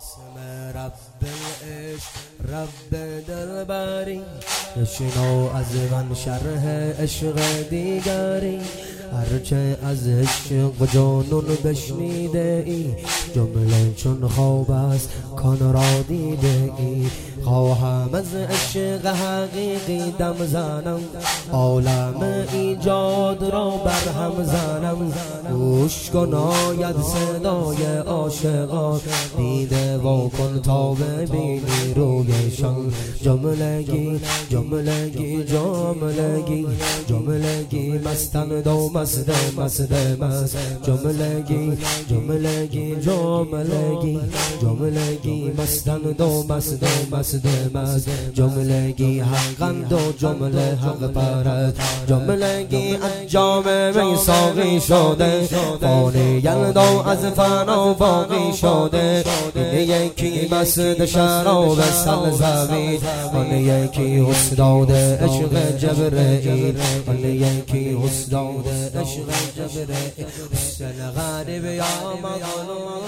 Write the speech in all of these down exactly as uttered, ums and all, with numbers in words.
اسم رب العشق رب دلبری بشنو از من شرح عشق دیگری، هرچه از عشق جانون بشنیده ای، جمله چون خواب است کان را دیده ای. خواهم از عشق حقیقی دم زنم، عالم ایجاد را برهم زنم. گوش کن آید صدای عاشقان، دیده وا کن تا ببینی رویشان. جملگی جملگی جملگی جملگی مستند و مست مست مست. جملگی جملگی جملگی جملگی مستند و مست مست مست. جملگی حقند و جمله حق پرست، جملگی انجام می ساقی شده، فانی یلدا از فنا باقی شده. این یکی مسد شراب سلسبیل، آن یکی استاد عشق جبرئیل، آن یکی استاد عشق جبرئیل. حسن غریب یا مغلوب،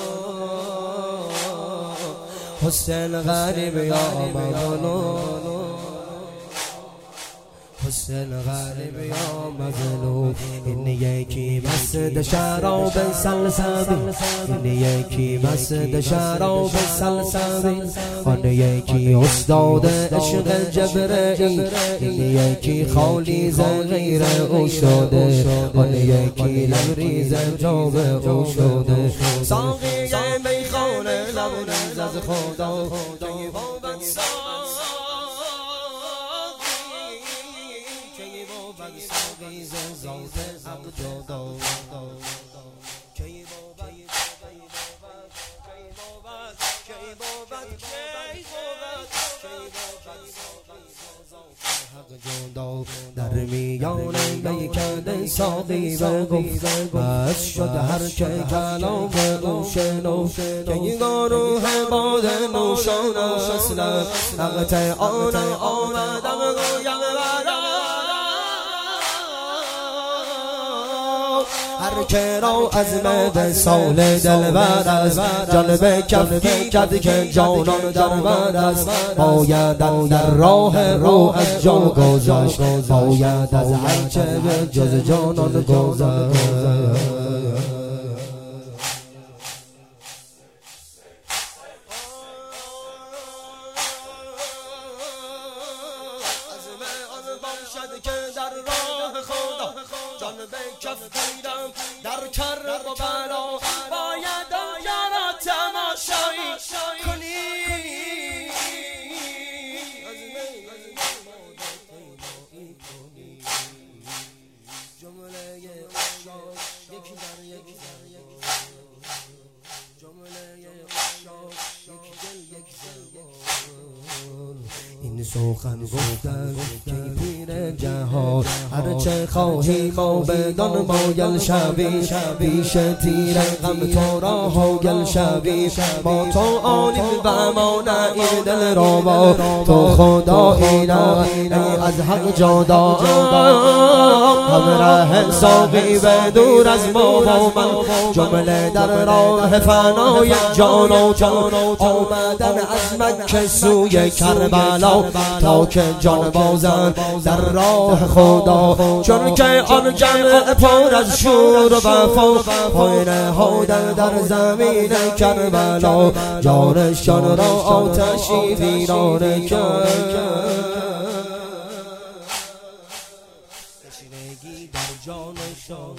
حسن غریب یا مغلوب، حسن غریب یا مغلوب. این یکی مسد شراب سلسبیل، این یکی مسد شراب سلسبیل، آن یکی استاد عشق جبرئیل، این یکی خالی ز غیر او شده، آن یکی لبریز جام او شده. ساقی میخانه لبریز از خدا، ساقی ز ذات حق جدا. کی بود کی بود کی بود کی بود کی بود حق جدا. در میان میکده ساقی بگفت، بس شد هر که کلام او شنو. کی گروه باد نوشان اصلا، حق آن آمد هر که را از مد سال دلبر است، جانب کفی کد که جانان دربر است. باید در راه او از جان گذشت، باید از هرچه به جز جانان گذشت. جان به کف گیرم در کر و بلا، باید آنجا تماشایی کنی. جمله عشاق یکی در یکی در یکی، جمله عشاق یکی دل یک زبان. این سخن گفتن که پیر جهان، هرچه خواهی ما بدان مایل شوی، پیش تیر غم تو را حایل شوی. با تو عالی و مانعی دل را با تو خدایی را ای از حق جدا. همراه ساقی به دور از ما و من، جمله در راه فنای جان و جان. آمدن از مکه سوی کربلا، تا که جان بازن در راه خدا. چون که آن جمع پر از شور و وفا، پای نهادن در زمین کربلا. جانشان را آتشی ویرانه کرد، تشنگی در جانشان.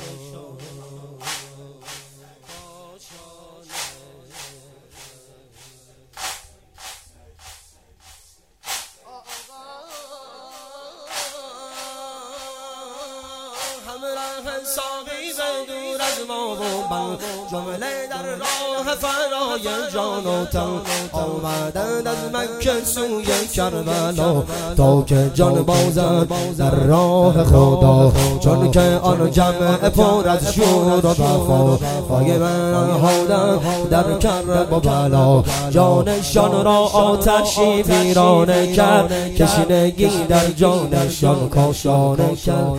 ساقی به دور از ما و من، جمله در راه فنای جان و تن. آمدند از مکه سوی کربلا، تا که جان بازد در راه خدا. چون که آن جمع پر از شور و وفا، پای من نهادن در کر و بلا. جانشان را آتشی ویرانه کرد، کشنگی در جانشان کاشانه کرد.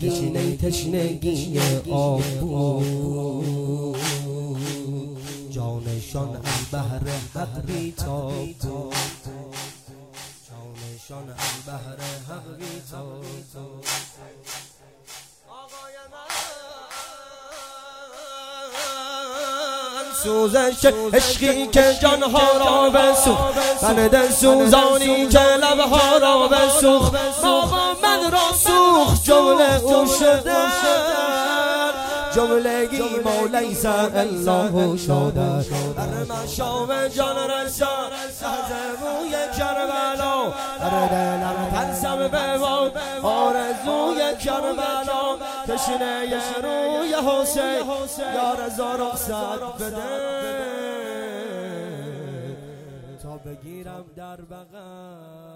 تشنگی تشنگی آب بود، جانشان از بحر حق بیتاب بود، جانشان از بحر حق بیتاب بود. سوزش عشقی که جانها را بسوخت، من دل سوزانی که لبها را بسوخت. بابا من را سوخت جمله او شده، جمله ما لیس الله شده. در مشام جان رسان از روی کربلا، در دلم ترسم به ما آرزوی کربلا. تشنه روی حسین یا رضا رخصت بده تا بگیرم در بغل.